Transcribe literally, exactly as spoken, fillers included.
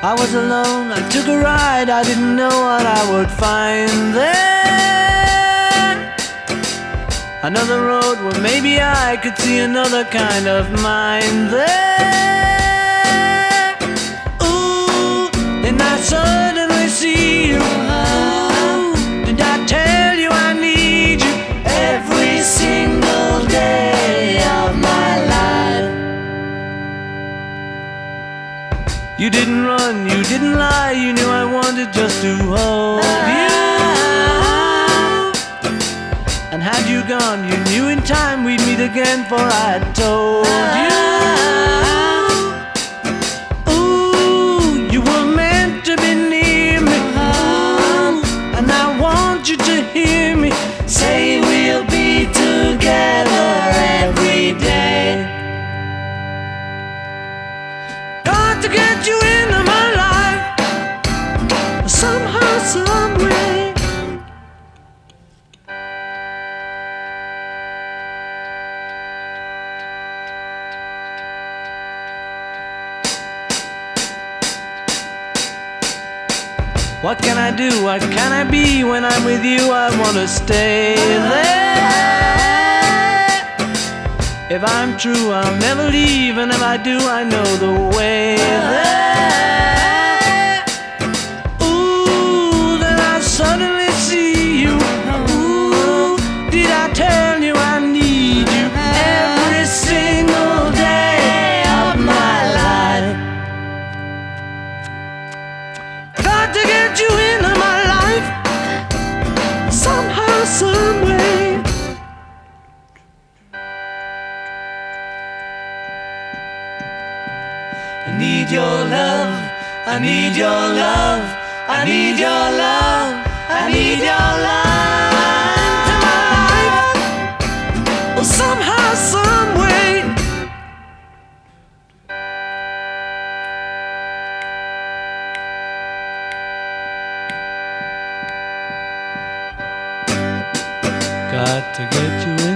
I was alone, I took a ride, I didn't know what I would find there. Another road where maybe I could see another kind of mind there. Ooh, then I suddenly see you. Ooh, did I tell you I need you every single day of my life? You didn't run, you didn't lie, you knew I wanted just to hold you. And had you gone, you knew in time we'd meet again, for I told you. Ooh, you were meant to be near me. Ooh, and I want you to hear me say we'll be together every day. Got to get you into my life somehow, some way. What can I do? What can I be? When I'm with you, I wanna stay there. If I'm true, I'll never leave, and if I do, I know the way there. Ooh, then I suddenly see you. Ooh, did I tell you I need you every single day of my life? Got to get you into my life somehow, some way. I need your love, I need your love, I need your love, I need your love into my life, oh, somehow, some way. Got to get you in